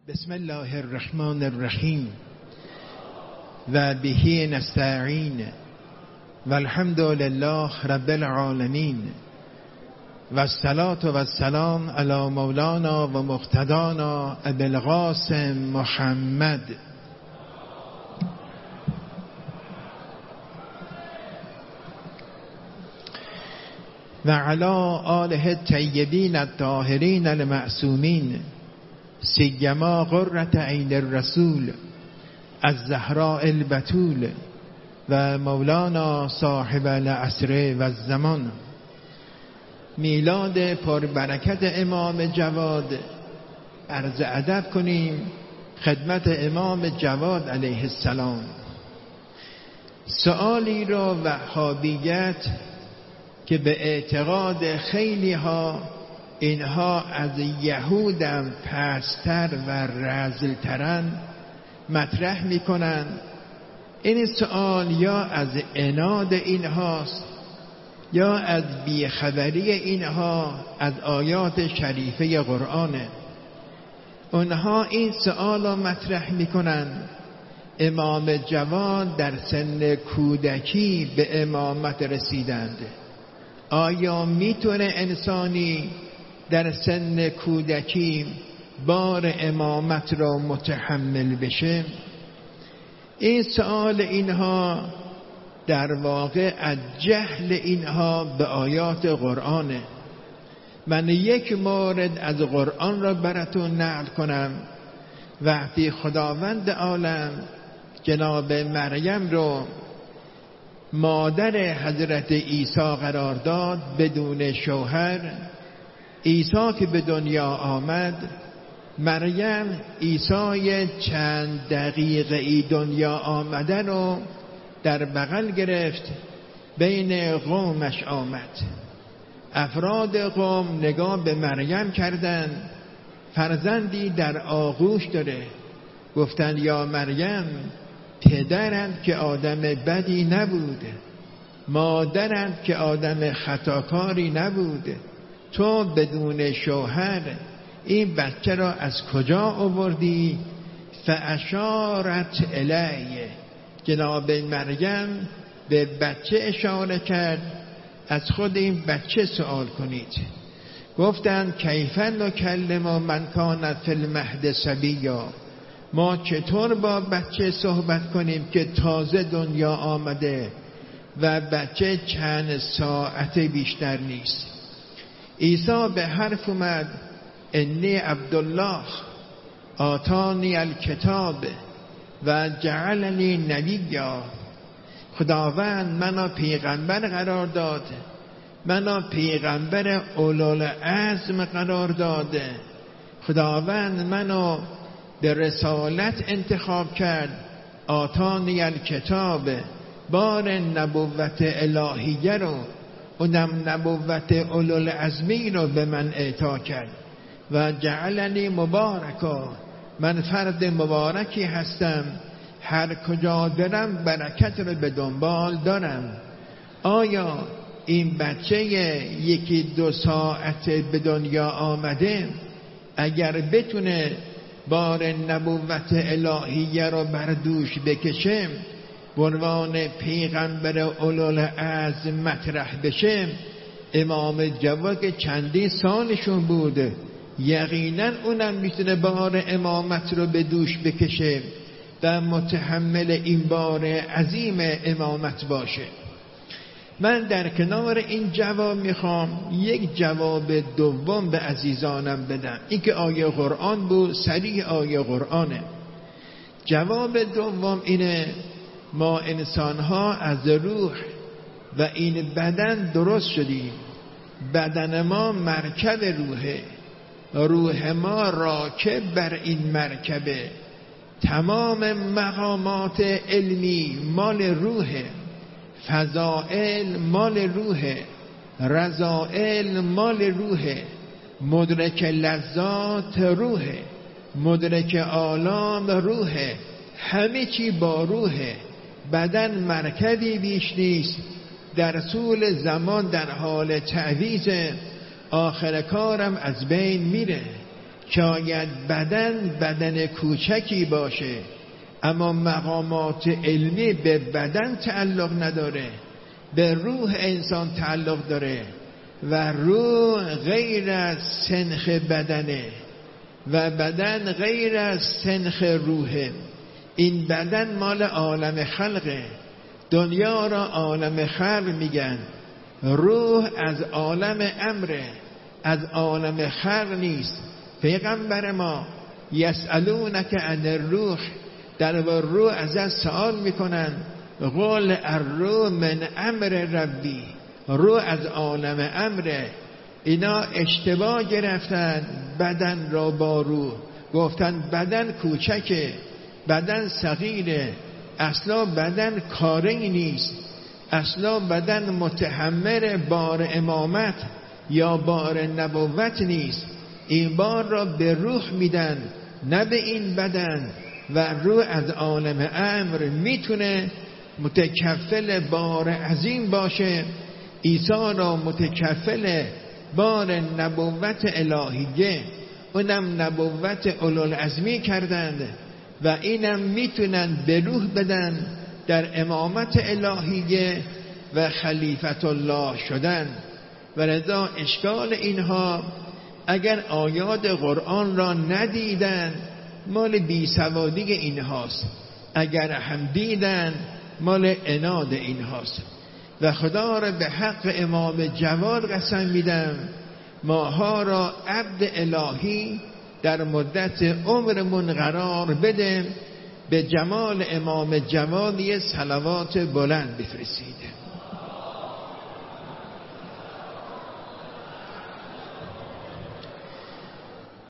بسم الله الرحمن الرحیم و به نستعین و الحمد لله رب العالمین و الصلاة و السلام علی مولانا و مقتدانا ابی القاسم محمد و علی آله الطیبین الطاهرین المعصومین سیما قرة عین الرسول الزهراء البتول و مولانا صاحب العصر و الزمان. میلاد پربرکت امام جواد عرض ادب کنیم خدمت امام جواد علیه السلام. سؤالی را وهابیت که به اعتقاد خیلی ها اینها از یهودم پستر و رذلترن مطرح میکنن. این سؤال یا از عناد اینهاست یا از بیخبری اینها از آیات شریفه قرآنه. اونها این سؤال را مطرح میکنن امام جواد در سن کودکی به امامت رسیدند. آیا میتونه انسانی در سن کودکی بار امامت را متحمل بشه؟ این سؤال اینها در واقع از جهل اینها به آیات قرآنه. من یک مورد از قرآن را براتون نقل کنم. وقتی خداوند عالم جناب مریم رو مادر حضرت عیسی قرار داد بدون شوهر، عیسی که به دنیا آمد، مریم عیسی چند دقیقه ای دنیا آمده رو در بغل گرفت، بین قومش آمد. افراد قوم نگاه به مریم کردن، فرزندی در آغوش داره. گفتن یا مریم پدرت که آدم بدی نبود، مادرت که آدم خطاکاری نبود، تو بدون شوهر این بچه را از کجا آوردی؟ فاشارت الیه. جناب مریم به بچه اشاره کرد از خود این بچه سوال کنید. گفتند کیف نکلم من کان فی المهد صبیا. ما چطور با بچه صحبت کنیم که تازه دنیا آمده و بچه چند ساعت بیشتر نیست؟ عیسی به حرف اومد انی عبدالله آتانی الکتاب و جعلنی نبیا. خداوند منو پیغمبر قرار داد، منو پیغمبر اولوالعزم قرار داده. خداوند منو به رسالت انتخاب کرد. آتانی الکتاب، بار نبوت الهیه رو، اونم نبوت اولوالعزمی رو به من اعطا کرد. و جعلنی مبارکا، من فرد مبارکی هستم، هر کجا برم برکت رو به دنبال دارم. آیا این بچه یکی دو ساعت به دنیا آمده اگر بتونه بار نبوت الهیه رو بر دوش بکشه، به عنوان پیغمبر اولوالعزم مطرح بشه؟ امام جواد که چندین سالشون بوده، یقینا اونم میتونه بار امامت رو به دوش بکشه و متحمل این بار عظیم امامت باشه. من در کنار این جواب میخوام یک جواب دوم به عزیزانم بدم. این که آیه قرآن بود، صریح آیه قرآنه. جواب دوم اینه ما انسانها از روح و این بدن درست شدیم. بدن ما مرکب روحه، روح ما راکب بر این مرکبه. تمام مقامات علمی مال روحه، فضائل مال روحه، رذائل مال روحه، مدرک لذات روحه، مدرک آلام روحه، همه چی با روحه. بدن مرکبی بیش نیست، در طول زمان در حال تعویض، آخر کارم از بین میره. شاید بدن کوچکی باشه، اما مقامات علمی به بدن تعلق نداره، به روح انسان تعلق داره و روح غیر از سنخ بدنه و بدن غیر از سنخ روحه. این بدن مال عالم خلقه، دنیا را عالم خلق میگن، روح از عالم امره، از عالم خلق نیست. پیغمبر ما یسألونک عن الروح، در روح ازت سوال میکنن، قل الروح من امر ربی، روح از عالم امره. اینا اشتباه گرفتن بدن را با روح، گفتن بدن کوچکه، بدن صغیره. اصلا بدن کاری نیست، اصلا بدن متحمل بار امامت یا بار نبوت نیست. این بار را به روح میدن، نه به این بدن. و روح از عالم امر میتونه متکفل بار عظیم باشه. عیسی را متکفل بار نبوت الهیه، اونم نبوت اولوالعزمی کردند و اینم میتونن به روح بدن، در امامت الهیه و خلیفت الله شدن. و لذا اشکال اینها اگر آیات قرآن را ندیدن مال بیسوادی اینهاست، اگر هم دیدن مال عناد اینهاست. و خدا را به حق امام جواد قسم میدم ماها را عبد الهی در مدت عمرمون قرار بده، به جمال امام جواد یه صلوات بلند بفرستید.